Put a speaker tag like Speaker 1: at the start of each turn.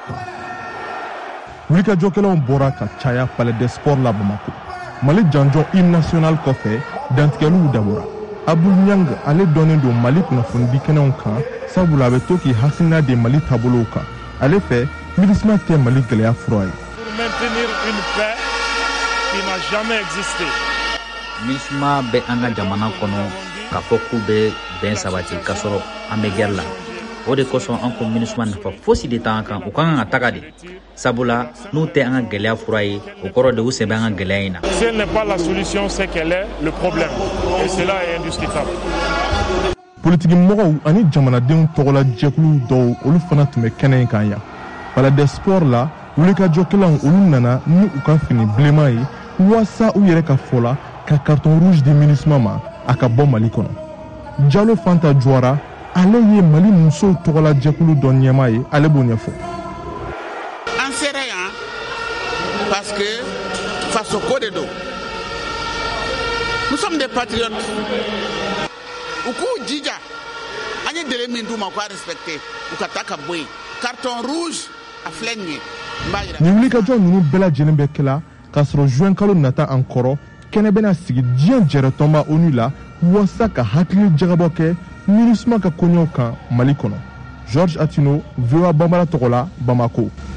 Speaker 1: wulikajɔkɛlaw bɔra ka caya palais des sports la Bamako. Mali janjɔn hymne national kɔfɛ dantigɛliw dabɔra. Abdul Niang ale dɔnnen don Mali kunnafoni kɛnɛw kan sabula a bɛ to k'i hakilina de Mali taabolow kan. Ale fɛ MINUSMA tɛ Mali gɛlɛya fura ye.
Speaker 2: Pour maintenir une paix qui n'a jamais existé.
Speaker 3: MINUSMA bɛ an ka jamana kɔnɔ k'a fɔ k'u bɛ bɛn sabati k'a sɔrɔ an bɛ guerre la. O de kosɔn an ko MINUSMA nafa fosi de t'an kan, u ka kan ka taga de. Sabula n'u tɛ an ka gɛlɛya fura ye, o kɔrɔ de u sen bɛ an ka gɛlɛya in na.
Speaker 2: Si elle n'est pas la solution, c'est qu'elle est le problème. Et cela est indiscutable.
Speaker 1: Politiki mɔgɔw ani jamanadenw tɔgɔla jɛkulu dɔw olu fana tun bɛ kɛnɛ in kan yan. Palais des sports la wulikajɔkɛlaw olu nana ni u ka fini bilenman ye waasa u yɛrɛ ka fɔ la ka carton rouge di MINUSMA ma a ka bɔ Mali kɔnɔ. Jalo Fanta Juara ale ye Mali musow tɔgɔla jɛkulu dɔ ɲɛmaa ye, ale b'o ɲɛfɔ.
Speaker 4: An sera yan parce que faso ko de don. Nous sommes des patriotes. U k'u jija an ye délai min d'u ma k'a respecté u ka taa ka bɔ yen. Carton rouge a filɛ nin ye.
Speaker 1: Ni wulikajɔ ninnu bɛɛ lajɛlen bɛ kɛla k'a sɔrɔ juin kalo nata an kɔrɔ kɛnɛ bɛna sigi diɲɛ jɛrɛtɔnba ONU la waasa ka hakili jagabɔ kɛ MINUSMA ka koɲɛw kan Mali kɔnɔ. Georges Atino, VOA Bambara tɔgɔ la, Bamako.